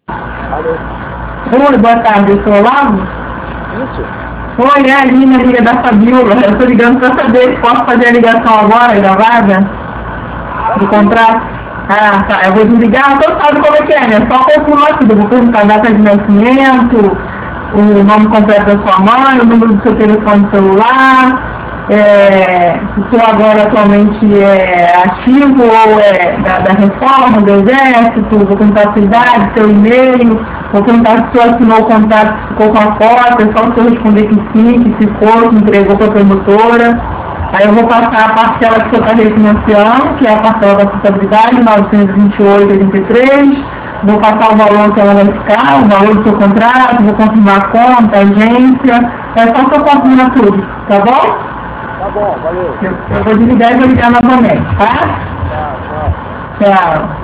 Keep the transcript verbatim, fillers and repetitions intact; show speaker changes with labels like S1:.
S1: Alô?
S2: Oi, boa tarde, eu sou Olavo?
S1: Isso?
S2: Oi, é a Lina, liga da Fabiola. Eu estou ligando para saber se posso fazer a ligação agora, gravada, do contrato. Ah, tá, eu vou desligar, então sabe como é que é, né? Só confirmar tudo, eu vou perguntar a data de nascimento, o nome completo da sua mãe, o número do seu telefone celular, é, se o senhor agora atualmente é ativo ou é da, da reforma, do exército, vou perguntar a sua idade, seu e-mail, vou perguntar se o senhor assinou o contrato, se ficou com a cópia, é só o senhor responder que sim, que ficou, que entregou para a promotora. Aí eu vou passar a parcela que o senhor está refinanciando, que é a parcela da contabilidade, novecentos e vinte e oito vírgula oitenta e três. Vou passar o valor que ela vai ficar, o valor do seu contrato, vou confirmar a conta, a agência. É só que eu confirmo tudo, tá bom?
S1: Tá bom, valeu.
S2: Eu, eu vou desligar e vou ligar novamente, tá?
S1: Tá, tchau.
S2: Tchau.